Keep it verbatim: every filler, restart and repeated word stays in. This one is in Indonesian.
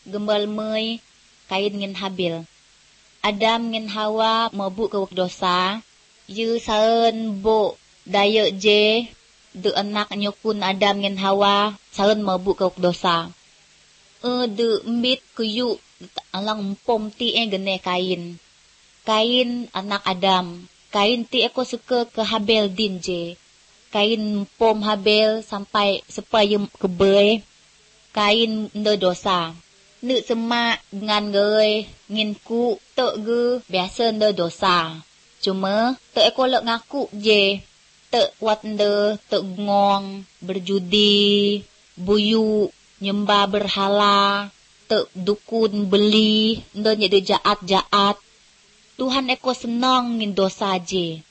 gembal mei kain ngin Habil. Adam ngin Hawa mabuk ke dosa, ye saen bo daya je de anak nyokun Adam ngin Hawa saen mabuk ke dosa. E de mbit kuyu alang pom ti e gene kain. Kain anak Adam. Kain ti eko suka ke Habil din je. Kain pom Habil sampai supaya kebei. Kain nda dosa. Nuk semak dengan gei ngin ku tok ge biasa nda dosa. Cuma tok eko lek ngaku je. Tok wat nda tok ngong, berjudi, buyu, nyembah berhala, tok dukun beli, nda nyede jaat-jaat. Tuhan eko senang ngin dosa je.